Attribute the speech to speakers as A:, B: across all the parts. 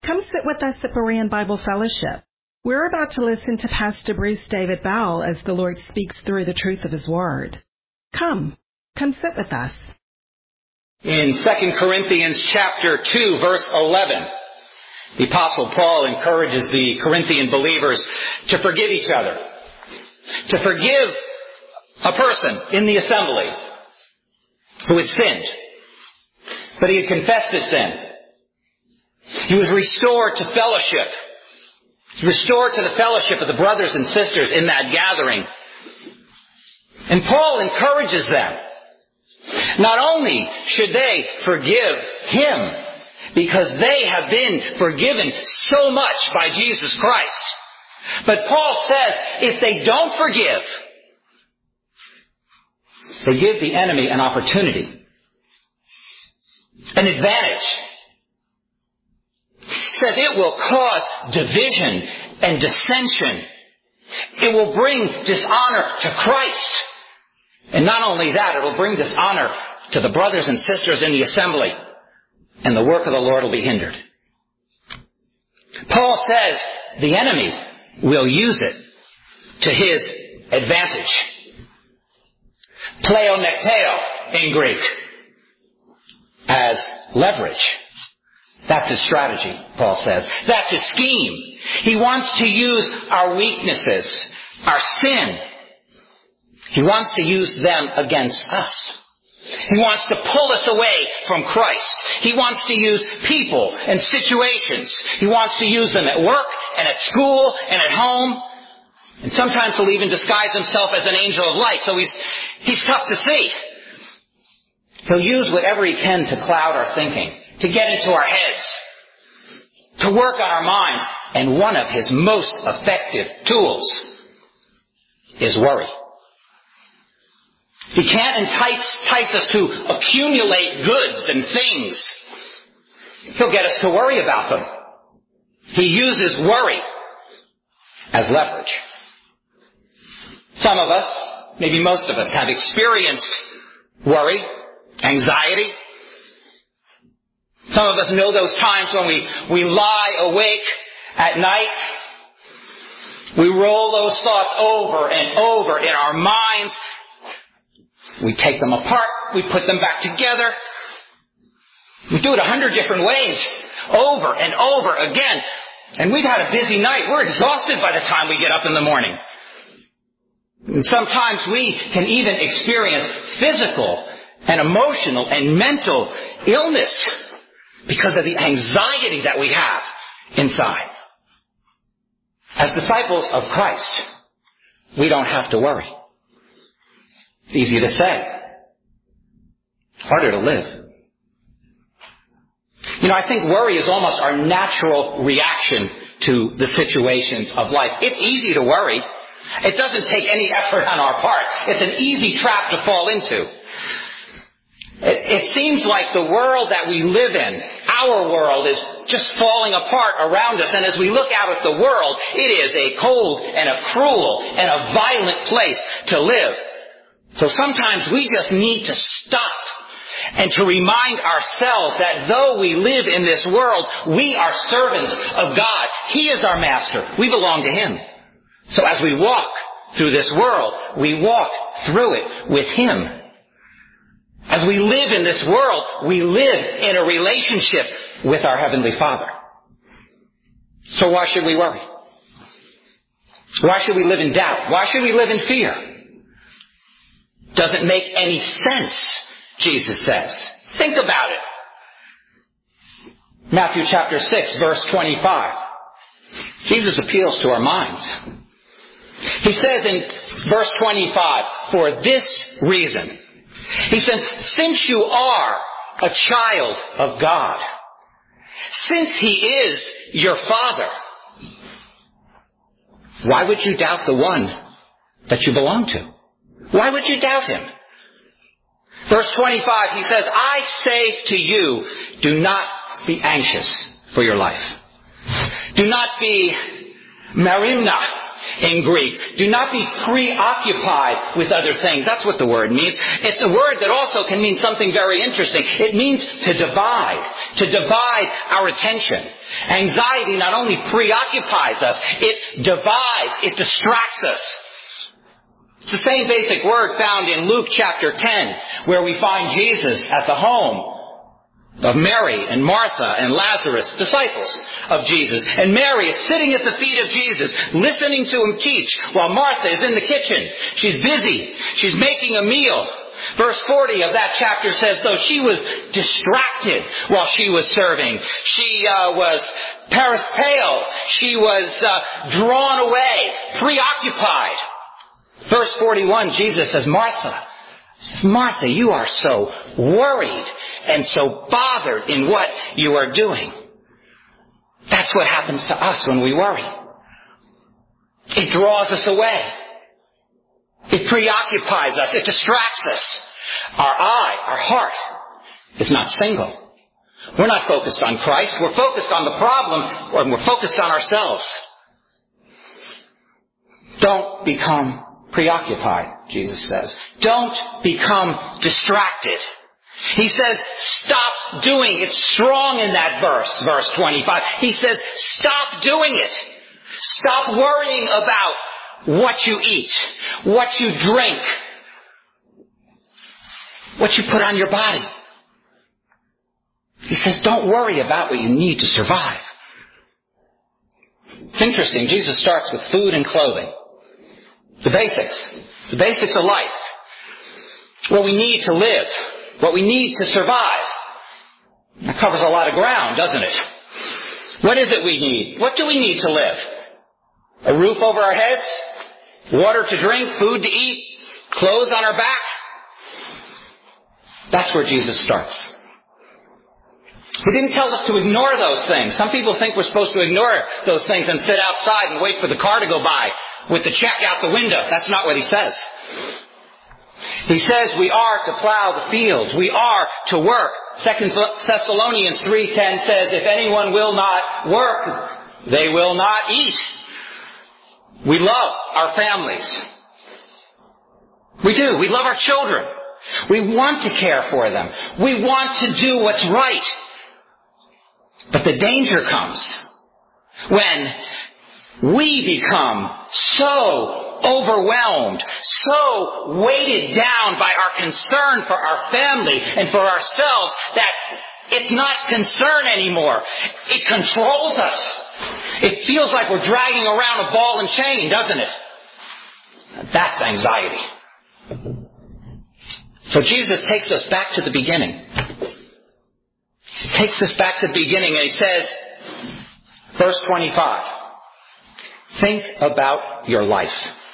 A: Come sit with us at Berean Bible Fellowship. We're about to listen to Pastor Bruce David Bowell as the Lord speaks through the truth of His Word. Come sit with us.
B: In 2 Corinthians chapter 2, verse 11, the Apostle Paul encourages the Corinthian believers to forgive each other, to forgive a person in the assembly who had sinned, but he had confessed his sin. He was restored to fellowship. He was restored to the fellowship of the brothers and sisters in that gathering. And Paul encourages them. Not only should they forgive him, because they have been forgiven so much by Jesus Christ, but Paul says if they don't forgive, they give the enemy an opportunity, an advantage. He says it will cause division and dissension. It will bring dishonor to Christ. And not only that, it will bring dishonor to the brothers and sisters in the assembly. And the work of the Lord will be hindered. Paul says the enemy will use it to his advantage. Pleonekteo in Greek, as leverage. That's his strategy, Paul says. That's his scheme. He wants to use our weaknesses, our sin. He wants to use them against us. He wants to pull us away from Christ. He wants to use people and situations. He wants to use them at work and at school and at home. And sometimes he'll even disguise himself as an angel of light, so he's tough to see. He'll use whatever he can to cloud our thinking, to get into our heads, to work on our mind. And one of his most effective tools is worry. He can't entice us to accumulate goods and things. He'll get us to worry about them. He uses worry as leverage. Some of us, maybe most of us, have experienced worry, anxiety. Some of us know those times when we lie awake at night. We roll those thoughts over and over in our minds. We take them apart. We put them back together. We do it 100 different ways, over and over again. And we've had a busy night. We're exhausted by the time we get up in the morning. And sometimes we can even experience physical and emotional and mental illness because of the anxiety that we have inside. As disciples of Christ, we don't have to worry. It's easy to say. Harder to live. I think worry is almost our natural reaction to the situations of life. It's easy to worry. It doesn't take any effort on our part. It's an easy trap to fall into. It seems like the world that we live in, our world, is just falling apart around us. And as we look out at the world, it is a cold and a cruel and a violent place to live. So sometimes we just need to stop and to remind ourselves that though we live in this world, we are servants of God. He is our master. We belong to Him. So as we walk through this world, we walk through it with Him. As we live in this world, we live in a relationship with our Heavenly Father. So why should we worry? Why should we live in doubt? Why should we live in fear? Doesn't make any sense, Jesus says. Think about it. Matthew chapter 6, verse 25. Jesus appeals to our minds. He says in verse 25, for this reason. He says, since you are a child of God, since He is your Father, why would you doubt the one that you belong to? Why would you doubt Him? Verse 25, he says, I say to you, do not be anxious for your life. Do not be marimna in Greek. Do not be preoccupied with other things. That's what the word means. It's a word that also can mean something very interesting. It means to divide our attention. Anxiety not only preoccupies us, it divides, it distracts us. It's the same basic word found in Luke chapter 10, where we find Jesus at the home of Mary and Martha and Lazarus, disciples of Jesus. And Mary is sitting at the feet of Jesus, listening to him teach, while Martha is in the kitchen. She's busy. She's making a meal. Verse 40 of that chapter says, though she was distracted while she was serving, she was pale. She was drawn away, preoccupied. Verse 41, Jesus says, Martha, you are so worried and so bothered in what you are doing. That's what happens to us when we worry. It draws us away. It preoccupies us. It distracts us. Our heart is not single. We're not focused on Christ. We're focused on the problem, or we're focused on ourselves. Don't become preoccupied, Jesus says. Don't become distracted. He says, stop doing it. It's strong in that verse 25. He says, stop doing it. Stop worrying about what you eat, what you drink, what you put on your body. He says, don't worry about what you need to survive. It's interesting. Jesus starts with food and clothing. The basics of life. What we need to live, what we need to survive. That covers a lot of ground, doesn't it? What is it we need? What do we need to live? A roof over our heads? Water to drink? Food to eat? Clothes on our back? That's where Jesus starts. He didn't tell us to ignore those things. Some people think we're supposed to ignore those things and sit outside and wait for the car to go by with the check out the window. That's not what he says. He says we are to plow the fields. We are to work. 2 Thessalonians 3:10 says, if anyone will not work, they will not eat. We love our families. We do. We love our children. We want to care for them. We want to do what's right. But the danger comes when we become so overwhelmed, so weighted down by our concern for our family and for ourselves that it's not concern anymore. It controls us. It feels like we're dragging around a ball and chain, doesn't it? That's anxiety. So Jesus takes us back to the beginning. He takes us back to the beginning and he says, verse 25, think about your life.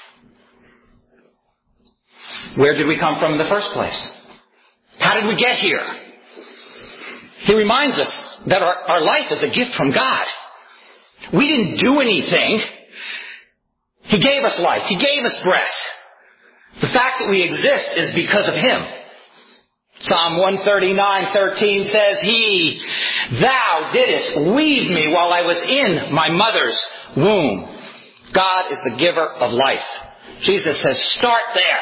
B: Where did we come from in the first place? How did we get here? He reminds us that our life is a gift from God. We didn't do anything. He gave us life. He gave us breath. The fact that we exist is because of Him. Psalm 139:13 says, Thou didst weave me while I was in my mother's womb. God is the giver of life. Jesus says, start there.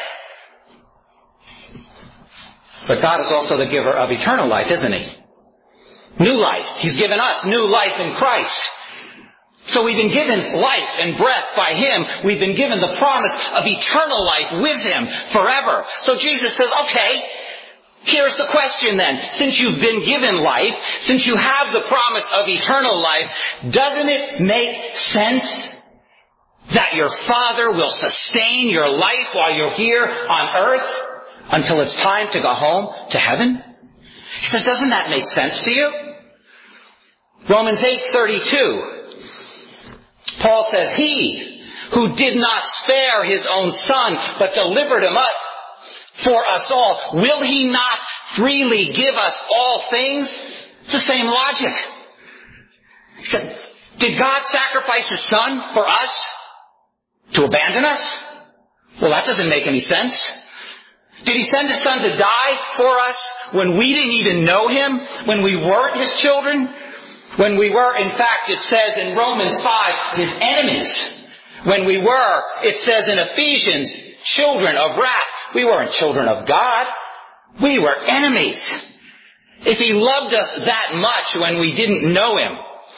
B: But God is also the giver of eternal life, isn't He? New life. He's given us new life in Christ. So we've been given life and breath by Him. We've been given the promise of eternal life with Him forever. So Jesus says, okay, here's the question then. Since you've been given life, since you have the promise of eternal life, doesn't it make sense that your Father will sustain your life while you're here on earth until it's time to go home to heaven? He says, doesn't that make sense to you? Romans 8:32. Paul says, He who did not spare His own Son, but delivered Him up for us all, will He not freely give us all things? It's the same logic. He said, did God sacrifice His Son for us to abandon us? Well, that doesn't make any sense. Did He send His Son to die for us when we didn't even know Him? When we weren't His children? When we were, in fact, it says in Romans 5, His enemies. When we were, it says in Ephesians, children of wrath. We weren't children of God. We were enemies. If He loved us that much when we didn't know Him,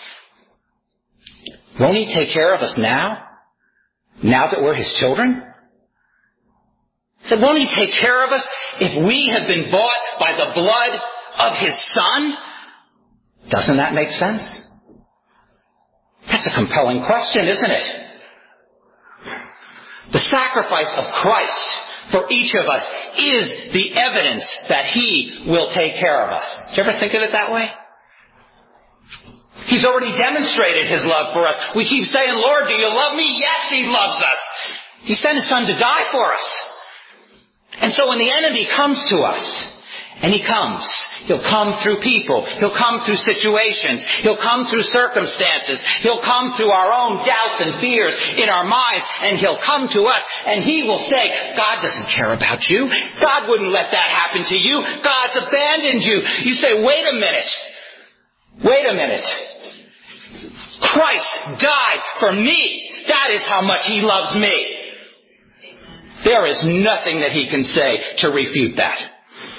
B: won't He take care of us now? Now that we're His children? He said, won't He take care of us if we have been bought by the blood of His Son? Doesn't that make sense? That's a compelling question, isn't it? The sacrifice of Christ for each of us is the evidence that He will take care of us. Did you ever think of it that way? He's already demonstrated His love for us. We keep saying, Lord, do you love me? Yes, He loves us. He sent His Son to die for us. And so when the enemy comes to us, and he comes, he'll come through people, he'll come through situations, he'll come through circumstances, he'll come through our own doubts and fears in our minds, and he'll come to us, and he will say, God doesn't care about you. God wouldn't let that happen to you. God's abandoned you. You say, wait a minute. Christ died for me. That is how much He loves me. There is nothing that He can say to refute that.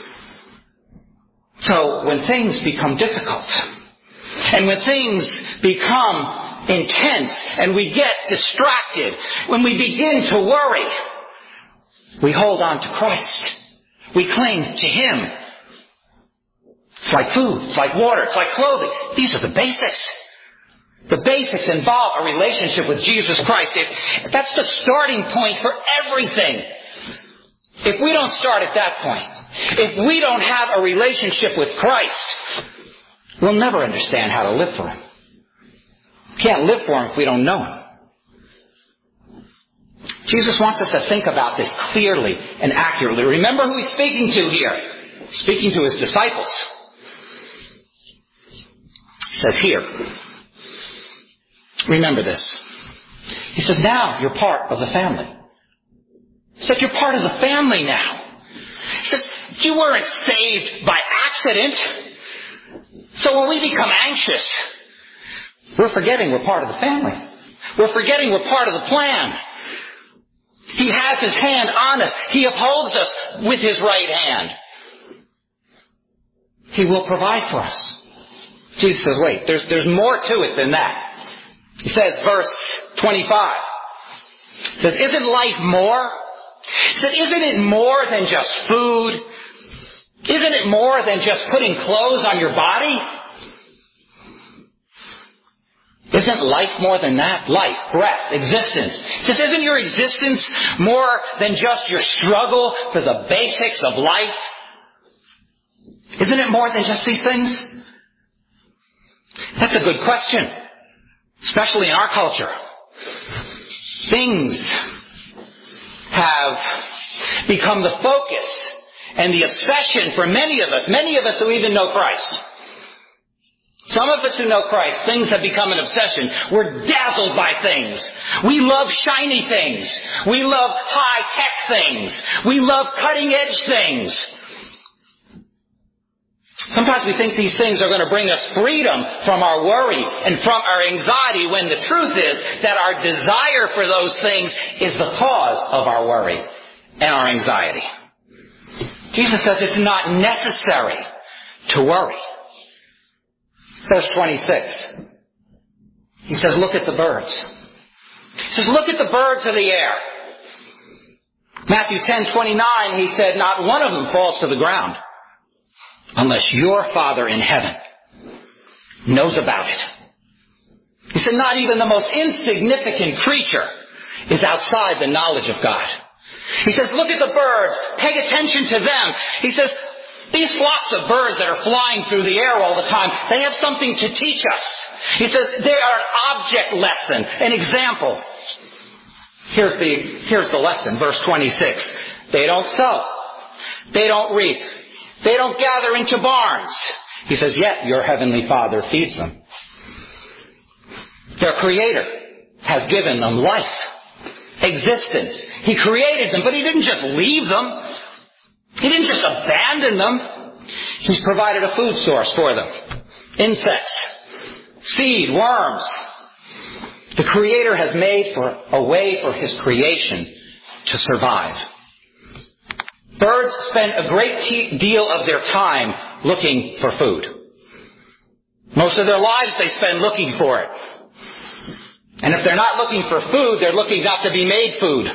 B: So when things become difficult, and when things become intense, and we get distracted, when we begin to worry, we hold on to Christ. We cling to Him. It's like food, it's like water, it's like clothing. These are the basics. The basics involve a relationship with Jesus Christ. That's the starting point for everything. If we don't start at that point, if we don't have a relationship with Christ, we'll never understand how to live for Him. We can't live for Him if we don't know Him. Jesus wants us to think about this clearly and accurately. Remember who He's speaking to here. He's speaking to His disciples. It says here, remember this. He says, now you're part of the family. He said, you're part of the family now. He says, you weren't saved by accident. So when we become anxious, we're forgetting we're part of the family. We're forgetting we're part of the plan. He has His hand on us. He upholds us with His right hand. He will provide for us. Jesus says, wait, there's more to it than that. He says, verse 25, he says, isn't life more? He said, isn't it more than just food? Isn't it more than just putting clothes on your body? Isn't life more than that? Life, breath, existence. He says, isn't your existence more than just your struggle for the basics of life? Isn't it more than just these things? That's a good question, especially in our culture. Things have become the focus and the obsession for many of us who even know Christ. Some of us who know Christ, things have become an obsession. We're dazzled by things. We love shiny things. We love high-tech things. We love cutting-edge things. Sometimes we think these things are going to bring us freedom from our worry and from our anxiety, when the truth is that our desire for those things is the cause of our worry and our anxiety. Jesus says it's not necessary to worry. Verse 26. He says, look at the birds. He says, look at the birds of the air. Matthew 10:29, he said, not one of them falls to the ground unless your Father in heaven knows about it. He said, not even the most insignificant creature is outside the knowledge of God. He says, look at the birds. Pay attention to them. He says, these flocks of birds that are flying through the air all the time, they have something to teach us. He says, they are an object lesson, an example. Here's the lesson, verse 26. They don't sow. They don't reap. They don't gather into barns. He says, yet your heavenly Father feeds them. Their Creator has given them life, existence. He created them, but He didn't just leave them. He didn't just abandon them. He's provided a food source for them. Insects, seed, worms. The Creator has made a way for His creation to survive. Birds spend a great deal of their time looking for food. Most of their lives they spend looking for it. And if they're not looking for food, they're looking not to be made food.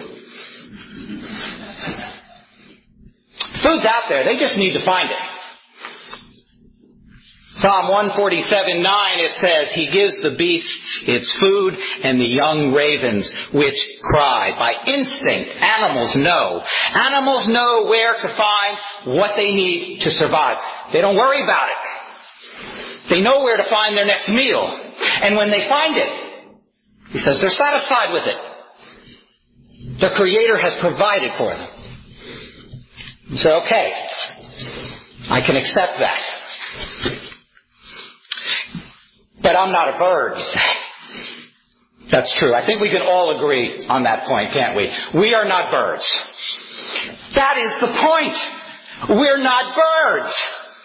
B: Food's out there. They just need to find it. Psalm 147:9, it says, He gives the beasts its food and the young ravens which cry. By instinct, animals know. Animals know where to find what they need to survive. They don't worry about it. They know where to find their next meal. And when they find it, he says they're satisfied with it. The Creator has provided for them. You say, okay, I can accept that. But I'm not a bird, you say. That's true. I think we can all agree on that point, can't we? We are not birds. That is the point. We're not birds.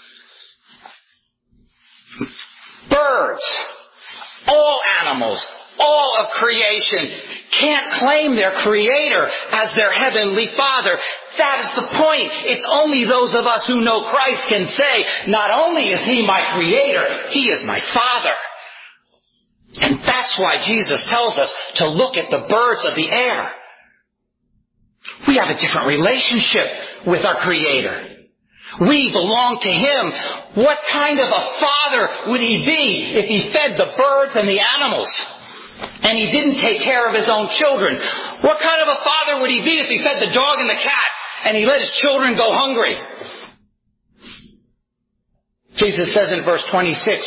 B: Birds, all animals, all of creation can't claim their Creator as their Heavenly Father. That is the point. It's only those of us who know Christ can say, not only is He my Creator, He is my Father. And that's why Jesus tells us to look at the birds of the air. We have a different relationship with our Creator. We belong to Him. What kind of a father would He be if He fed the birds and the animals and He didn't take care of His own children? What kind of a father would He be if He fed the dog and the cat and He let His children go hungry? Jesus says in verse 26,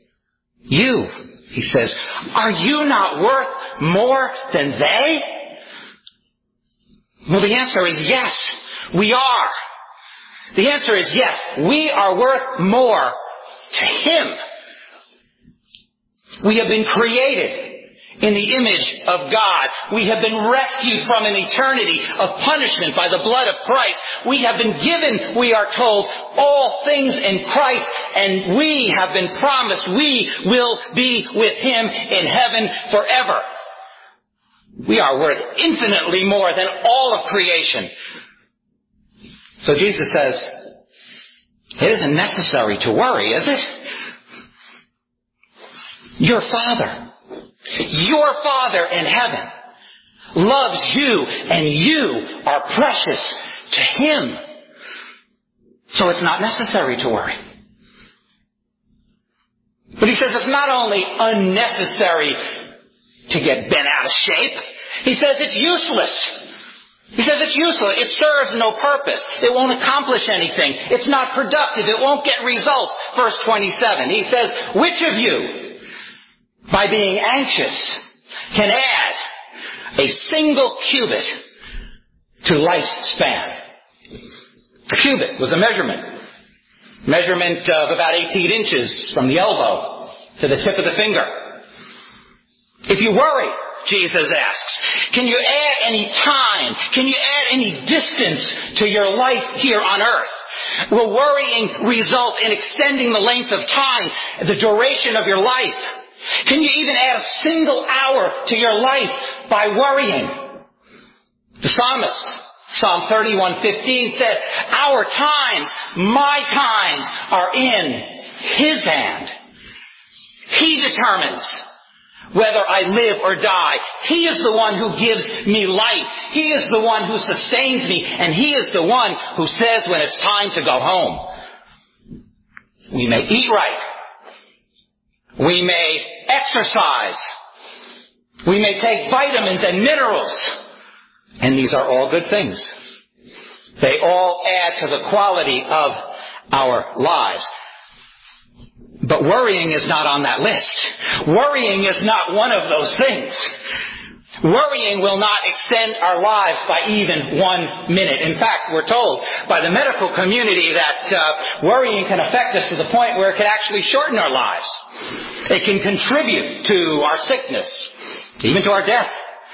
B: He says, are you not worth more than they? Well, the answer is yes, we are. The answer is yes, we are worth more to Him. We have been created in the image of God. We have been rescued from an eternity of punishment by the blood of Christ. We have been given, we are told, all things in Christ, and we have been promised we will be with Him in heaven forever. We are worth infinitely more than all of creation. So Jesus says, it isn't necessary to worry, is it? Your Father in heaven loves you, and you are precious to Him. So it's not necessary to worry. But He says it's not only unnecessary to get bent out of shape, He says it's useless. He says it's useless. It serves no purpose. It won't accomplish anything. It's not productive. It won't get results. Verse 27, He says, which of you, by being anxious, can add a single cubit to life's span? A cubit was a measurement of about 18 inches from the elbow to the tip of the finger. If you worry, Jesus asks, can you add any time? Can you add any distance to your life here on earth? Will worrying result in extending the length of time, the duration of your life? Can you even add a single hour to your life by worrying? The psalmist, Psalm 31:15 said, our times, my times, are in His hand. He determines whether I live or die. He is the one who gives me life. He is the one who sustains me. And He is the one who says when it's time to go home. We may eat right. We may exercise. We may take vitamins and minerals. And these are all good things. They all add to the quality of our lives. But worrying is not on that list. Worrying is not one of those things. Worrying will not extend our lives by even 1 minute. In fact, we're told by the medical community that worrying can affect us to the point where it can actually shorten our lives. It can contribute to our sickness, even to our death.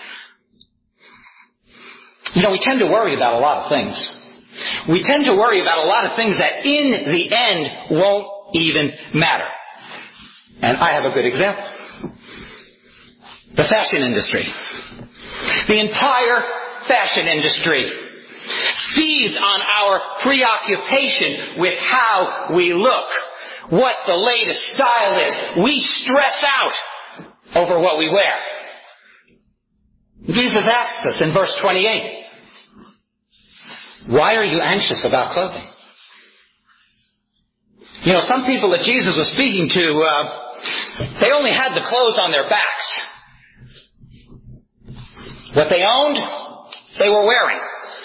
B: We tend to worry about a lot of things. We tend to worry about a lot of things that in the end won't even matter. And I have a good example. The fashion industry. The entire fashion industry feeds on our preoccupation with how we look, what the latest style is. We stress out over what we wear. Jesus asks us in verse 28, why are you anxious about clothing? You know, some people that Jesus was speaking to, they only had the clothes on their backs. What they owned, they were wearing.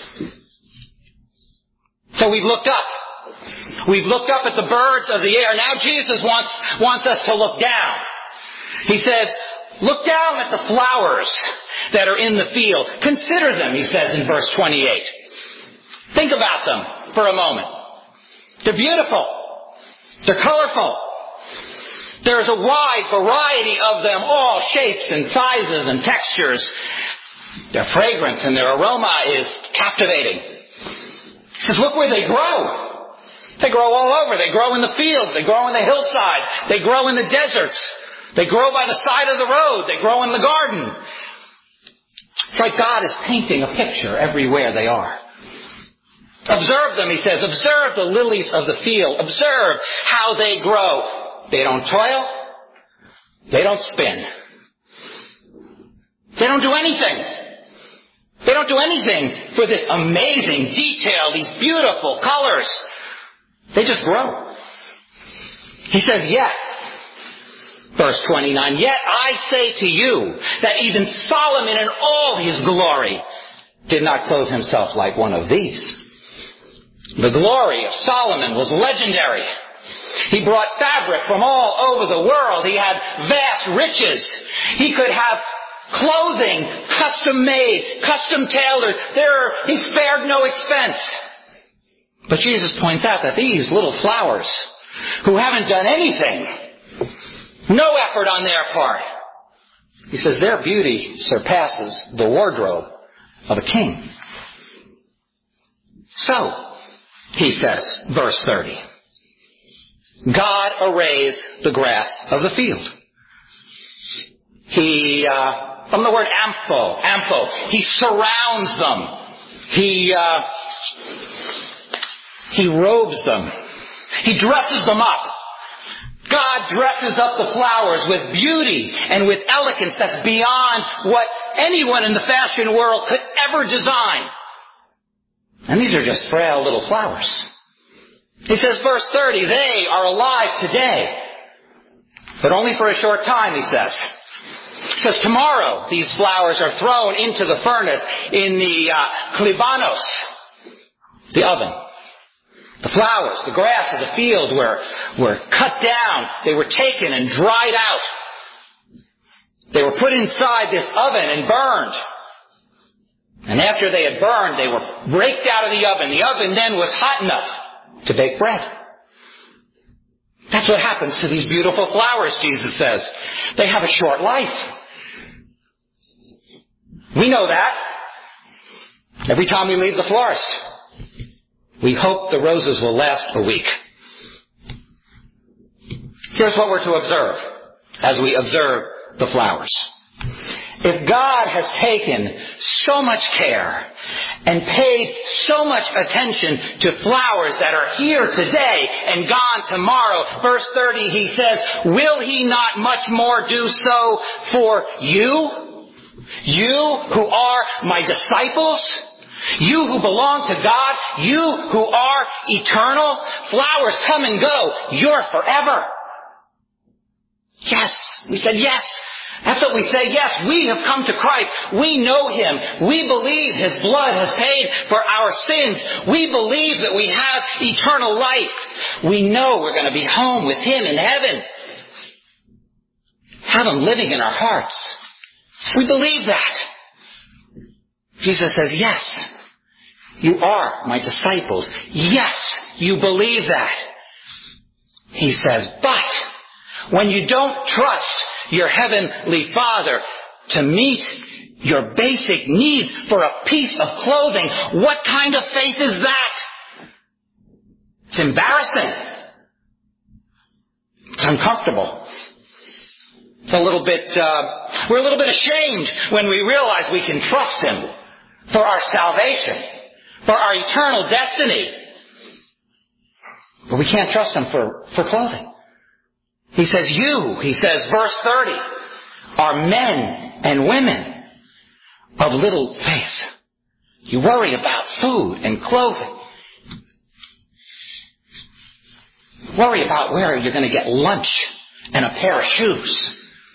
B: So we've looked up. We've looked up at the birds of the air. Now Jesus wants us to look down. He says, look down at the flowers that are in the field. Consider them, he says in verse 28. Think about them for a moment. They're beautiful. They're colorful. There's a wide variety of them, all shapes and sizes and textures. Their fragrance and their aroma is captivating. He says, look where they grow. They grow all over. They grow in the fields. They grow in the hillsides. They grow in the deserts. They grow by the side of the road. They grow in the garden. It's like God is painting a picture everywhere they are. Observe them, he says. Observe the lilies of the field. Observe how they grow. They don't toil. They don't spin. They don't do anything. They don't do anything for this amazing detail, these beautiful colors. They just grow. He says, yet, verse 29, yet I say to you that even Solomon in all his glory did not clothe himself like one of these. The glory of Solomon was legendary. He brought fabric from all over the world. He had vast riches. He could have clothing, custom made, custom tailored. He spared no expense. But Jesus points out that these little flowers, who haven't done anything, no effort on their part, he says their beauty surpasses the wardrobe of a king. So, he says, verse 30, God arrays the grass of the field. From the word ampho, he surrounds them. He robes them. He dresses them up. God dresses up the flowers with beauty and with elegance that's beyond what anyone in the fashion world could ever design. And these are just frail little flowers. He says, verse 30, they are alive today, but only for a short time, he says. Because tomorrow these flowers are thrown into the furnace in the klibanos, the oven. The flowers, the grass of the field were cut down. They were taken and dried out. They were put inside this oven and burned. And after they had burned, they were raked out of the oven. The oven then was hot enough to bake bread. That's what happens to these beautiful flowers, Jesus says. They have a short life. We know that. Every time we leave the florist, we hope the roses will last a week. Here's what we're to observe as we observe the flowers. If God has taken so much care and paid so much attention to flowers that are here today and gone tomorrow, verse 30, he says, will he not much more do so for you? You who are my disciples? You who belong to God? You who are eternal? Flowers come and go. You're forever. Yes. We said yes. That's what we say. Yes, we have come to Christ. We know Him. We believe His blood has paid for our sins. We believe that we have eternal life. We know we're going to be home with Him in heaven. Have Him living in our hearts. We believe that. Jesus says, yes, you are my disciples. Yes, you believe that. He says, but when you don't trust your heavenly Father to meet your basic needs for a piece of clothing, what kind of faith is that? It's embarrassing. It's uncomfortable. we're a little bit ashamed when we realize we can trust Him for our salvation, for our eternal destiny. But we can't trust Him for clothing. He says, verse 30, are men and women of little faith. You worry about food and clothing. Worry about where you're going to get lunch and a pair of shoes.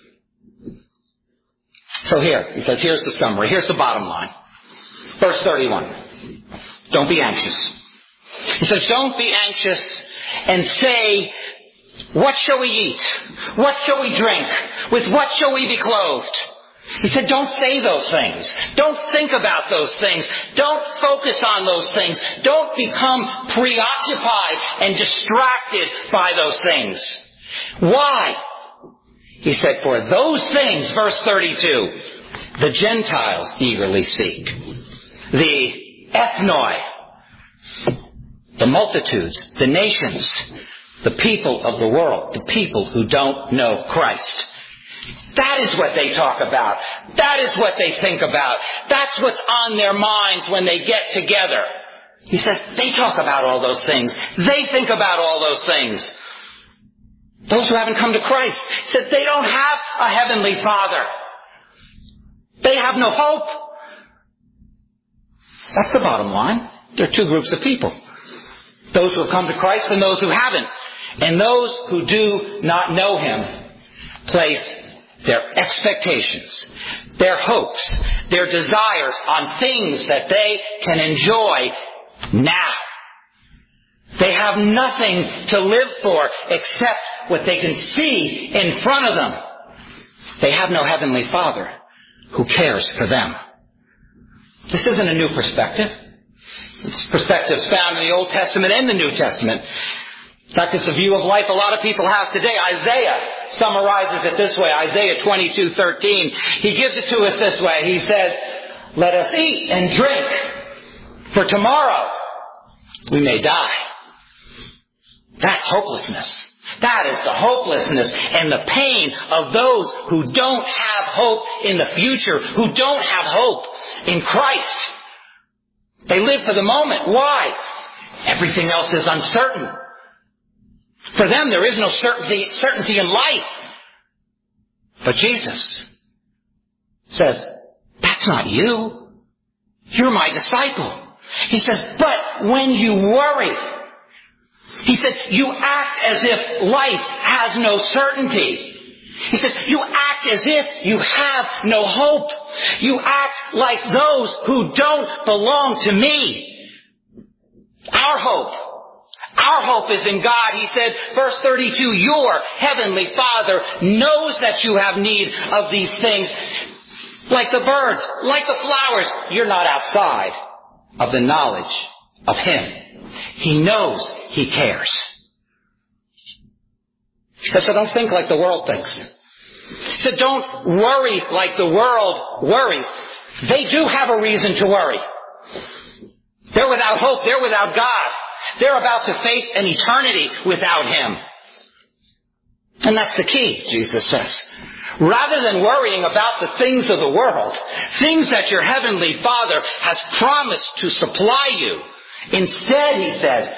B: So he says, here's the summary. Here's the bottom line. Verse 31. Don't be anxious. He says, don't be anxious and say, what shall we eat? What shall we drink? With what shall we be clothed? He said, don't say those things. Don't think about those things. Don't focus on those things. Don't become preoccupied and distracted by those things. Why? He said, for those things, verse 32, the Gentiles eagerly seek. The ethnoi, the multitudes, the nations, the people of the world, the people who don't know Christ. That is what they talk about. That is what they think about. That's what's on their minds when they get together. He says, they talk about all those things. They think about all those things. Those who haven't come to Christ, he said, they don't have a heavenly Father. They have no hope. That's the bottom line. There are two groups of people. Those who have come to Christ and those who haven't. And those who do not know Him place their expectations, their hopes, their desires on things that they can enjoy now. They have nothing to live for except what they can see in front of them. They have no heavenly Father who cares for them. This isn't a new perspective. This perspective is found in the Old Testament and the New Testament. In fact, it's a view of life a lot of people have today. Isaiah summarizes it this way. Isaiah 22:13. He gives it to us this way. He says, let us eat and drink, for tomorrow we may die. That's hopelessness. That is the hopelessness and the pain of those who don't have hope in the future, who don't have hope in Christ. They live for the moment. Why? Everything else is uncertain. For them, there is no certainty in life. But Jesus says, that's not you. You're my disciple. He says, but when you worry, he says, you act as if life has no certainty. He says, you act as if you have no hope. You act like those who don't belong to me. Our hope is in God. He said, verse 32, your heavenly Father knows that you have need of these things. Like the birds, like the flowers, you're not outside of the knowledge of Him. He knows He cares. He says, so don't think like the world thinks. He said, don't worry like the world worries. They do have a reason to worry. They're without hope. They're without God. They're about to face an eternity without Him. And that's the key, Jesus says. Rather than worrying about the things of the world, things that your heavenly Father has promised to supply you, instead, He says,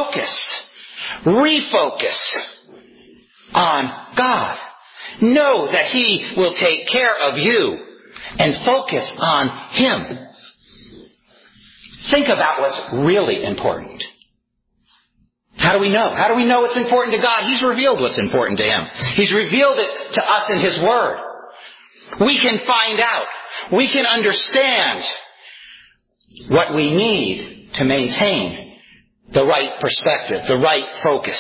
B: refocus on God. Know that He will take care of you and focus on Him. Think about what's really important. How do we know? How do we know what's important to God? He's revealed what's important to Him. He's revealed it to us in His Word. We can find out. We can understand what we need to maintain the right perspective, the right focus.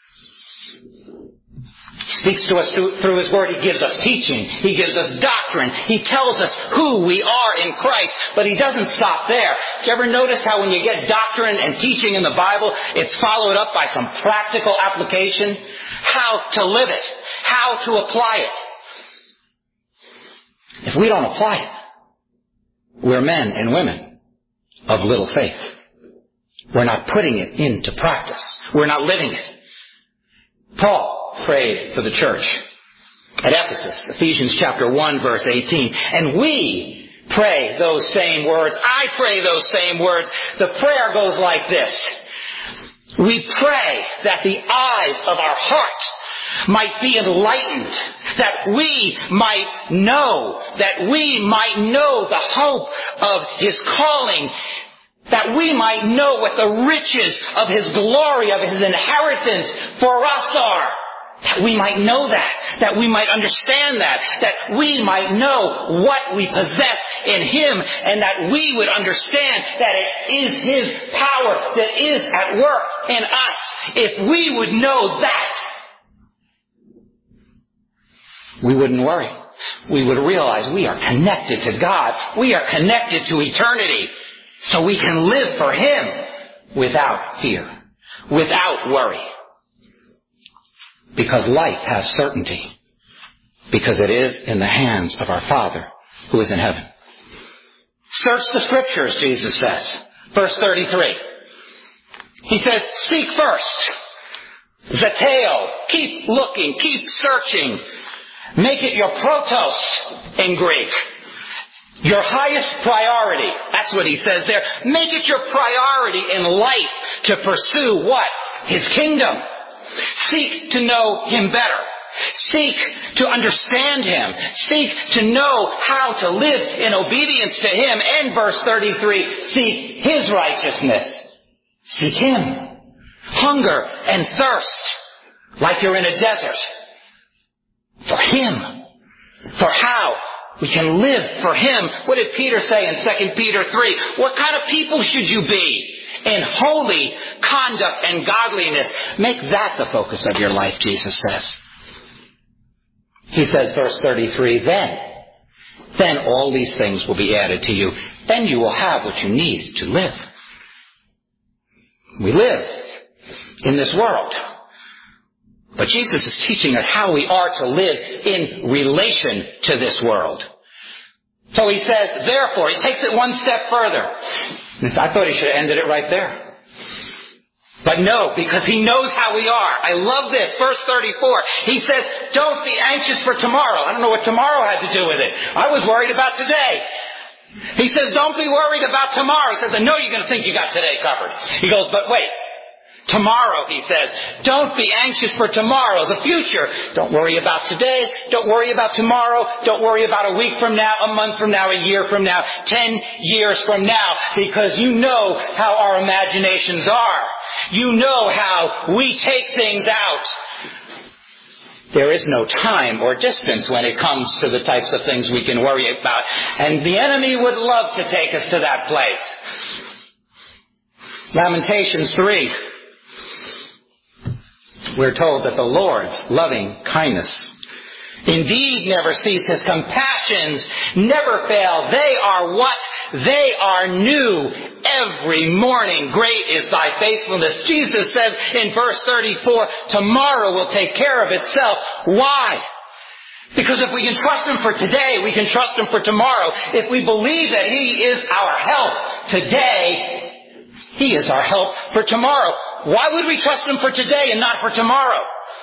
B: He speaks to us through His Word. He gives us teaching. He gives us doctrine. He tells us who we are in Christ. But He doesn't stop there. Did you ever notice how when you get doctrine and teaching in the Bible, it's followed up by some practical application? How to live it. How to apply it. If we don't apply it, we're men and women of little faith. We're not putting it into practice. We're not living it. Paul prayed for the church. at Ephesus, Ephesians chapter 1, verse 18. And we pray those same words. I pray those same words. The prayer goes like this. We pray that the eyes of our heart might be enlightened, that we might know the hope of His calling, that we might know what the riches of His glory, of His inheritance for us are. That we might know that we might understand that we might know what we possess in Him, and that we would understand that it is His power that is at work in us. If we would know that, we wouldn't worry. We would realize we are connected to God. We are connected to eternity. So we can live for Him without fear, without worry. Because life has certainty. Because it is in the hands of our Father who is in heaven. Search the Scriptures, Jesus says. Verse 33. He says, seek first. Zeteo. Keep looking. Keep searching. Make it your protos in Greek. Your highest priority. That's what he says there. Make it your priority in life to pursue what? His kingdom. Seek to know Him better. Seek to understand Him. Seek to know how to live in obedience to Him. And verse 33, seek His righteousness. Seek Him. Hunger and thirst like you're in a desert. For Him. For how we can live for Him. What did Peter say in 2 Peter 3? What kind of people should you be? In holy conduct and godliness. Make that the focus of your life, Jesus says. He says, verse 33, then all these things will be added to you. Then you will have what you need to live. We live in this world. But Jesus is teaching us how we are to live in relation to this world. So he says, therefore, he takes it one step further. I thought he should have ended it right there. But no, because he knows how we are. I love this. Verse 34. He says, don't be anxious for tomorrow. I don't know what tomorrow had to do with it. I was worried about today. He says, don't be worried about tomorrow. He says, I know you're going to think you got today covered. He goes, but wait. Tomorrow, he says, don't be anxious for tomorrow, the future. Don't worry about today. Don't worry about tomorrow. Don't worry about a week from now, a month from now, a year from now, 10 years from now, because you know how our imaginations are. You know how we take things out. There is no time or distance when it comes to the types of things we can worry about. And the enemy would love to take us to that place. Lamentations 3. We're told that the Lord's loving kindness indeed never cease. His compassions never fail. They are what? They are new every morning. Great is thy faithfulness. Jesus says in verse 34, tomorrow will take care of itself. Why? Because if we can trust Him for today, we can trust Him for tomorrow. If we believe that He is our help today, He is our help for tomorrow. Why would we trust Him for today and not for tomorrow?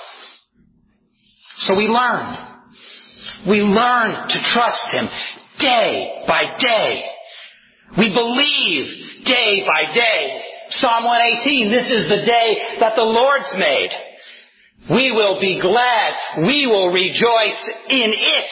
B: So we learn. We learn to trust Him day by day. We believe day by day. Psalm 118, this is the day that the Lord's made. We will be glad. We will rejoice in it.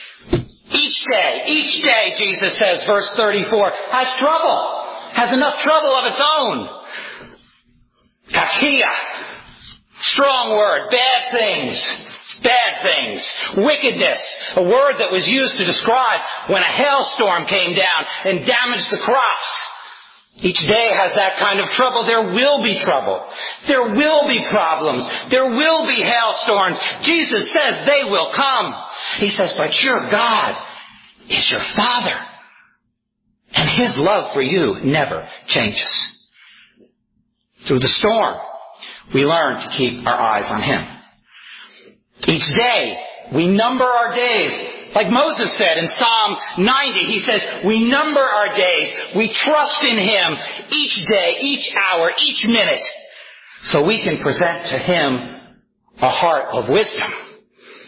B: Each day, Jesus says, verse 34, has trouble. Has enough trouble of its own. Kakia. Strong word. Bad things. Wickedness. A word that was used to describe when a hailstorm came down and damaged the crops. Each day has that kind of trouble. There will be trouble. There will be problems. There will be hailstorms. Jesus says they will come. He says, but your God is your Father. And His love for you never changes. Through the storm, we learn to keep our eyes on Him. Each day, we number our days. Like Moses said in Psalm 90, he says, we number our days. We trust in Him each day, each hour, each minute, so we can present to Him a heart of wisdom.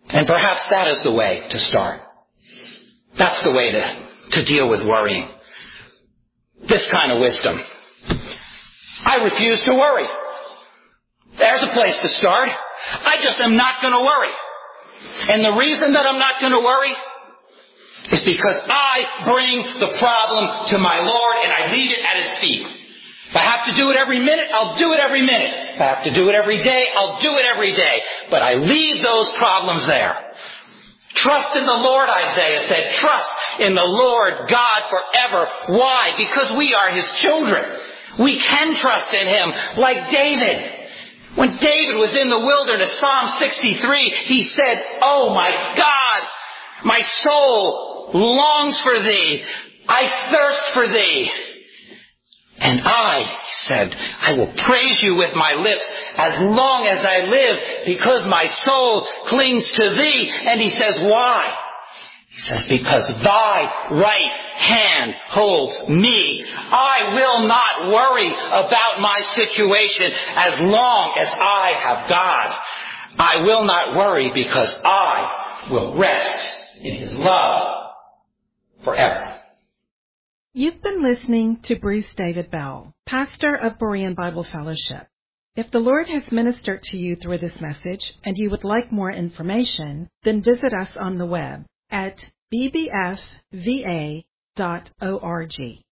B: And perhaps that is the way to start. That's the way to deal with worrying. This kind of wisdom. I refuse to worry. There's a place to start. I just am not going to worry. And the reason that I'm not going to worry is because I bring the problem to my Lord and I leave it at His feet. If I have to do it every minute, I'll do it every minute. If I have to do it every day, I'll do it every day. But I leave those problems there. Trust in the Lord, Isaiah said. Trust in the Lord God forever. Why? Because we are His children. We can trust in Him like David. When David was in the wilderness, Psalm 63, he said, "Oh my God, my soul longs for Thee. I thirst for Thee. And I," he said, "I will praise You with my lips as long as I live, because my soul clings to Thee." And he says, why? He says, because Thy right hand holds me. I will not worry about my situation as long as I have God. I will not worry because I will rest in His love forever.
A: You've been listening to Bruce David Bell, pastor of Berean Bible Fellowship. If the Lord has ministered to you through this message and you would like more information, then visit us on the web at bbfva.org.